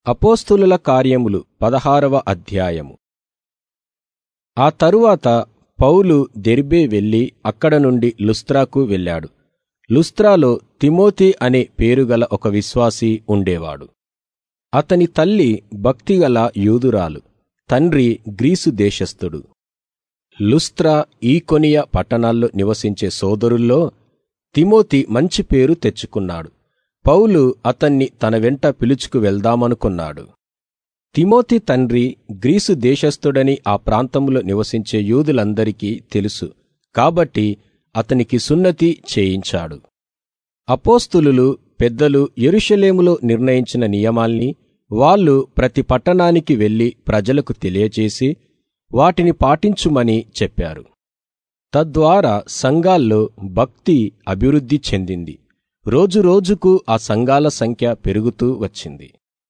అపోస్తలుల కార్యములు 16వ అధ్యాయము. ఆ తరువాత పౌలు దెర్బే వెళ్ళి అక్కడ నుండి లుస్త్రాకు వెళ్ళాడు. లుస్త్రాలో తిమోతి అనే పేరుగల ఒక విశ్వాసి ఉండేవాడు. అతని తల్లి భక్తిగల యూదురాలు, తండ్రి గ్రీసు దేశస్థుడు. లుస్త్రా, ఈకొనియ పట్టణాల్లో నివసించే సోదరుల్లో తిమోతి మంచి పేరు తెచ్చుకున్నాడు. పౌలు అతన్ని తన వెంట పిలుచుకు వెళ్దామనుకున్నాడు. తిమోతి తండ్రి గ్రీసు దేశస్థుడని ఆ ప్రాంతంలో నివసించే యూదులందరికీ తెలుసు కాబట్టి అతనికి సున్నతి చేయించాడు. అపోస్తలులు, పెద్దలు యెరూషలేములో నిర్ణయించిన నియమాల్ని వాళ్ళు ప్రతి పట్టణానికి వెళ్లి ప్రజలకు తెలియచేసి వాటిని పాటించుమని చెప్పారు. తద్వారా సంఘాల్లో భక్తి అభివృద్ధి చెందింది. రోజురోజుకు ఆ సంఘాల సంఖ్య పెరుగుతూ వచ్చింది.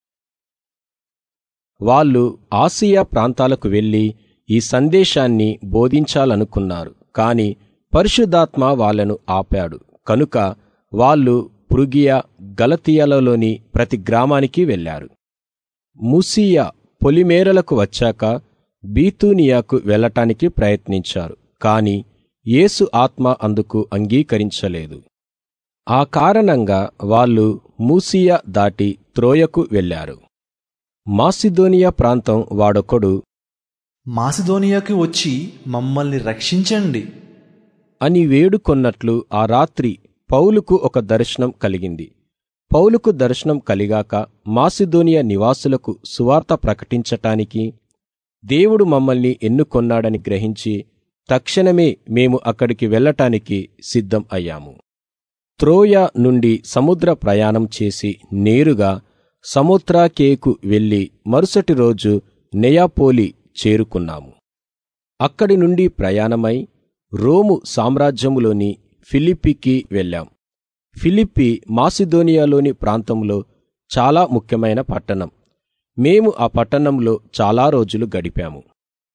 వాళ్ళు ఆసియా ప్రాంతాలకు వెళ్లి ఈ సందేశాన్ని బోధించాలనుకున్నారు. కాని పరిశుద్ధాత్మ వాళ్ళను ఆపాడు. కనుక వాళ్ళు పృగియ, గలతీయలలోని ప్రతి గ్రామానికి వెళ్లారు. ముసియ, పొలిమేరలకు వచ్చాక బీతూనియాకు వెళ్లటానికి ప్రయత్నించారు. కాని యేసు ఆత్మ అందుకు అంగీకరించలేదు. ఆ కారణంగా వాళ్ళు మూసియ దాటి త్రోయకు వెళ్లారు. మాసిదోనియా ప్రాంతం వాడొకడు, మాసిదోనియాకి వచ్చి మమ్మల్ని రక్షించండి అని వేడుకొన్నట్లు ఆ రాత్రి పౌలుకు ఒక దర్శనం కలిగింది. పౌలుకు దర్శనం కలిగాక మాసిదోనియా నివాసులకు సువార్త ప్రకటించటానికి దేవుడు మమ్మల్ని ఎన్నుకొన్నాడని గ్రహించి తక్షణమే మేము అక్కడికి వెళ్లటానికి సిద్ధం అయ్యాము. త్రోయ నుండి సముద్ర ప్రయాణం చేసి నేరుగా సమొత్రాకేకు వెళ్లి మరుసటి రోజు నెయాపోలి చేరుకున్నాము. అక్కడి నుండి ప్రయాణమై రోము సామ్రాజ్యములోని ఫిలిప్పికి వెళ్ళాం. ఫిలిప్పి మాసిదోనియాలోని ప్రాంతంలో చాలా ముఖ్యమైన పట్టణం. మేము ఆ పట్టణంలో చాలా రోజులు గడిపాము.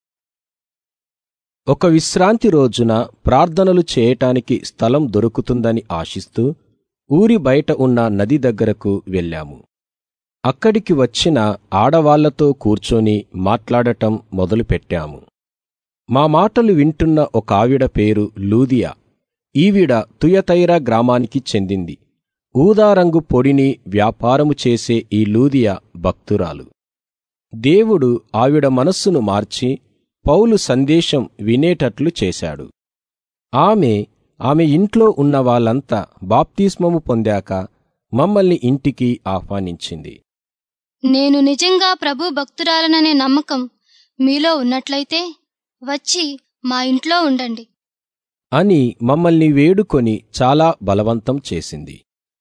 ఒక విశ్రాంతి రోజున ప్రార్థనలు చేయటానికి స్థలం దొరుకుతుందని ఆశిస్తూ ఊరి బయట ఉన్న నది దగ్గరకు వెళ్ళాము. అక్కడికి వచ్చిన ఆడవాళ్లతో కూర్చొని మాట్లాడటం మొదలుపెట్టాము. మా మాటలు వింటున్న ఒక ఆవిడ పేరు లూదియా. ఈవిడ తుయతైరా గ్రామానికి చెందింది. ఊదారంగు పొడిని వ్యాపారము చేసే ఈ లూదియా భక్తురాలు. దేవుడు ఆవిడ మనస్సును మార్చి పౌలు సందేశం వినేటట్లు చేశాడు. ఆమె ఇంట్లో ఉన్న వాళ్ళంతా బాప్తిస్మము పొందాక మమ్మల్ని ఇంటికి ఆహ్వానించింది. నేను నిజంగా ప్రభు భక్తురాలననే నమ్మకం మీలో ఉన్నట్లయితే వచ్చి మా ఇంట్లో ఉండండి అని మమ్మల్ని వేడుకొని చాలా బలవంతం చేసింది.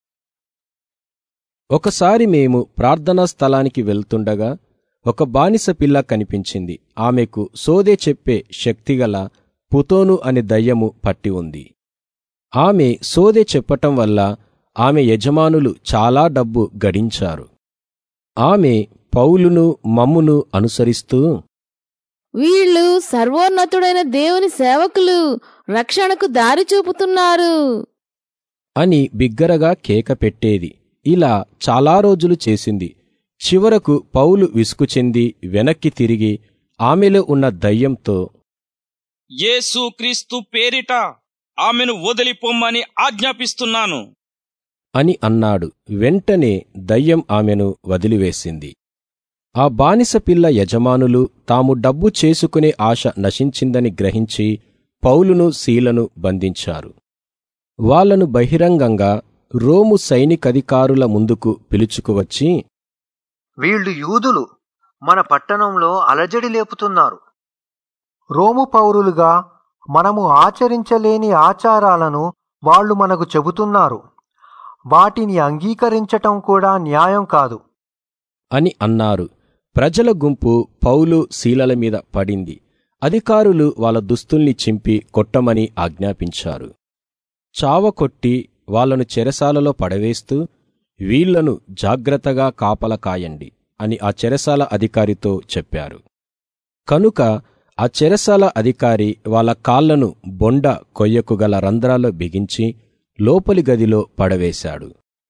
ఒకసారి మేము ప్రార్థనా స్థలానికి వెళ్తుండగా ఒక బానిస పిల్ల కనిపించింది. ఆమెకు సోదె చెప్పే శక్తిగల పుతోను అనే దయ్యము పట్టి ఉంది. ఆమె సోదె చెప్పటం వల్ల ఆమె యజమానులు చాలా డబ్బు గడించారు. ఆమె పౌలును మమ్మును అనుసరిస్తూ, వీళ్ళు సర్వోన్నతుడైన దేవుని సేవకులు, రక్షణకు దారి చూపుతున్నారు అని బిగ్గరగా కేక పెట్టేది. ఇలా చాలా రోజులు చేసింది. చివరకు పౌలు విసుగు చెంది వెనక్కి తిరిగి ఆమెలో ఉన్న దయ్యంతో, యేసు క్రీస్తు పేరిట ఆమెను వదిలిపోమ్మని ఆజ్ఞాపిస్తున్నాను అని అన్నాడు. వెంటనే దయ్యం ఆమెను వదిలివేసింది. ఆ బానిస పిల్ల యజమానులు తాము డబ్బు చేసుకునే ఆశ నశించిందని గ్రహించి పౌలును సీలను బంధించారు. వాళ్లను బహిరంగంగా రోము సైనికాధికారుల ముందుకు పిలుచుకువచ్చి, వీళ్ళు యూదులు మన పట్టణంలో అలజడి లేపుతున్నారు. రోము పౌరులుగా మనము ఆచరించలేని ఆచారాలను వాళ్ళు మనకు చెబుతున్నారు. వాటిని అంగీకరించటం కూడా న్యాయం కాదు అని అన్నారు. ప్రజల గుంపు పౌలు శీలల మీద పడింది. అధికారులు వాళ్ళ దుస్తుల్ని చింపి కొట్టమని ఆజ్ఞాపించారు. చావకొట్టి వాళ్లను చెరసాలలో పడవేస్తూ, వీళ్లను జాగ్రత్తగా కాపల కాయండి అని ఆ చెరసాల అధికారితో చెప్పారు. కనుక ఆ చెరసాల అధికారి వాళ్ళ కాళ్లను బొండ కొయ్యకు గల రంధ్రాల్లో బిగించి లోపలి గదిలో పడవేశాడు.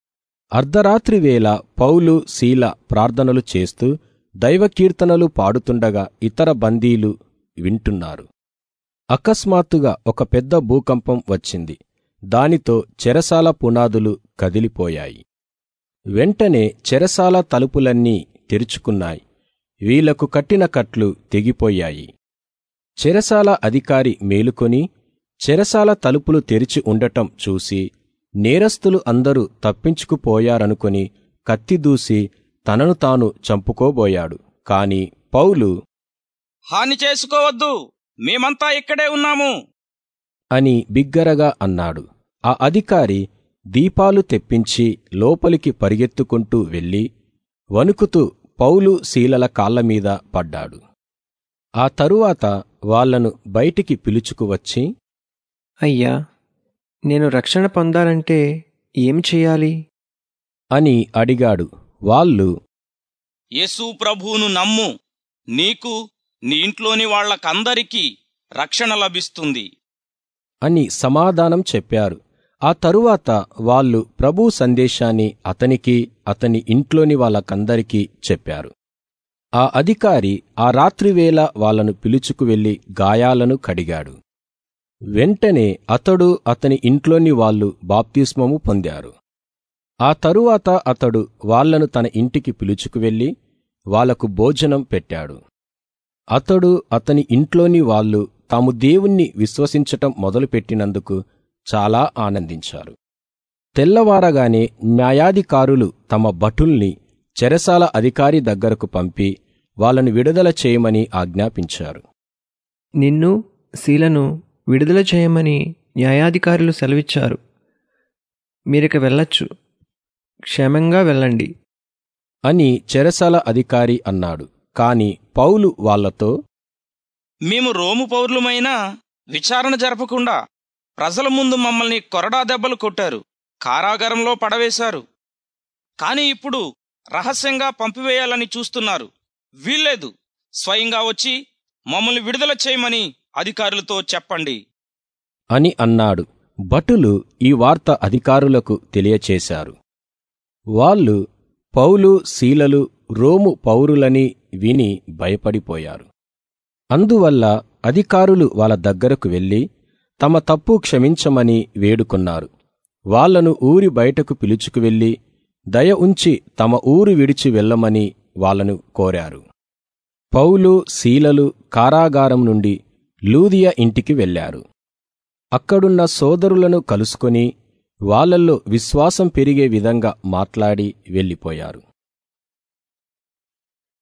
అర్ధరాత్రి వేళ పౌలు శీల ప్రార్థనలు చేస్తూ దైవకీర్తనలు పాడుతుండగా ఇతర బందీలు వింటున్నారు. అకస్మాత్తుగా ఒక పెద్ద భూకంపం వచ్చింది. దానితో చెరసాల పునాదులు కదిలిపోయాయి. వెంటనే చెరసాల తలుపులన్నీ తెరుచుకున్నాయి. వీళ్లకు కట్టిన కట్లు తెగిపోయాయి. చెరసాల అధికారి మేలుకొని చెరసాల తలుపులు తెరిచి ఉండటం చూసి నేరస్తులు అందరూ తప్పించుకుపోయారనుకొని కత్తిదూసి తనను తాను చంపుకోబోయాడు. కాని పౌలు, హాని చేసుకోవద్దు, మేమంతా ఇక్కడే ఉన్నాము అని బిగ్గరగా అన్నాడు. ఆ అధికారి దీపాలు తెప్పించి లోపలికి పరిగెత్తుకుంటూ వెళ్ళి వణుకుతూ పౌలు శీలల కాళ్లమీద పడ్డాడు. ఆ తరువాత వాళ్లను బయటికి పిలుచుకువచ్చి, అయ్యా, నేను రక్షణ పొందాలంటే ఏం చెయ్యాలి అని అడిగాడు. వాళ్ళు, యేసు ప్రభువును నమ్ము, నీకు నీ ఇంట్లోని వాళ్లకందరికీ రక్షణ లభిస్తుంది అని సమాధానం చెప్పారు. ఆ తరువాత వాళ్ళు ప్రభు సందేశాన్ని అతనికి, అతని ఇంట్లోని వాళ్ళకందరికీ చెప్పారు. ఆ అధికారి ఆ రాత్రివేళ వాళ్లను పిలుచుకువెళ్లి గాయాలను కడిగాడు. వెంటనే అతడు, అతని ఇంట్లోని వాళ్ళు బాప్తిస్మము పొందారు. ఆ తరువాత అతడు వాళ్లను తన ఇంటికి పిలుచుకువెళ్లి వాళ్లకు భోజనం పెట్టాడు. అతడు, అతని ఇంట్లోని వాళ్ళు తాము దేవుణ్ణి విశ్వసించటం మొదలుపెట్టినందుకు చాలా ఆనందించారు. తెల్లవారగానే న్యాయాధికారులు తమ భటుల్ని చెరసాల అధికారి దగ్గరకు పంపి వాళ్ళను విడుదల చేయమని ఆజ్ఞాపించారు. నిన్ను శీలను విడుదల చేయమని న్యాయాధికారులు సెలవిచ్చారు. మీరిక వెళ్ళొచ్చు, క్షేమంగా వెళ్ళండి అని చెరసాల అధికారి అన్నాడు. కాని పౌలు వాళ్లతో, మేము రోము పౌరులమైనా విచారణ జరపకుండా ప్రజల ముందు మమ్మల్ని కొరడా దెబ్బలు కొట్టారు, కారాగారంలో పడవేశారు. కాని ఇప్పుడు రహస్యంగా పంపివేయాలని చూస్తున్నారు. వీల్లేదు, స్వయంగా వచ్చి మమ్మల్ని విడుదల చేయమని అధికారులతో చెప్పండి అని అన్నాడు. భటులు ఈ వార్త అధికారులకు తెలియచేశారు. వాళ్ళు పౌలు శీలలు రోము పౌరులని విని భయపడిపోయారు. అందువల్ల అధికారులు వాళ్ళ దగ్గరకు వెళ్ళి తమ తప్పు క్షమించమని వేడుకొన్నారు. వాళ్లను ఊరి బయటకు పిలుచుకువెళ్లి దయ ఉంచి తమ ఊరు విడిచి వెళ్ళమని వాళ్లను కోరారు. పౌలు శీలలు కారాగారం నుండి లూదియ ఇంటికి వెళ్లారు. అక్కడున్న సోదరులను కలుసుకొని వాళ్లల్లో విశ్వాసం పెరిగే విధంగా మాట్లాడి వెళ్ళిపోయారు.